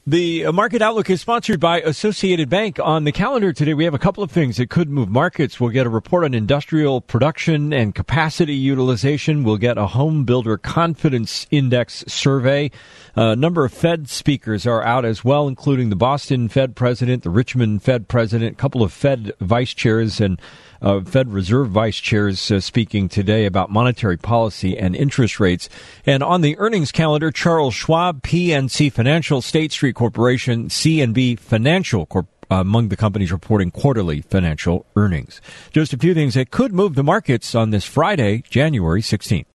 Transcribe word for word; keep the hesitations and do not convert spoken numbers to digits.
The Market Outlook is sponsored by Associated Bank. On the calendar today, we have a couple of things that could move markets. We'll get a report on industrial production and capacity utilization. We'll get a home builder confidence index survey. A number of Fed speakers are out as well, including the Boston Fed president, the Richmond Fed president, a couple of Fed vice chairs, and uh, Fed Reserve vice chairs uh, speaking today about monetary policy and interest rates. And on the earnings calendar, Charles Schwab, P N C Financial, State Street Corporation, C and B Financial Corp, uh, among the companies reporting quarterly financial earnings. Just a few things that could move the markets on this Friday, January sixteenth.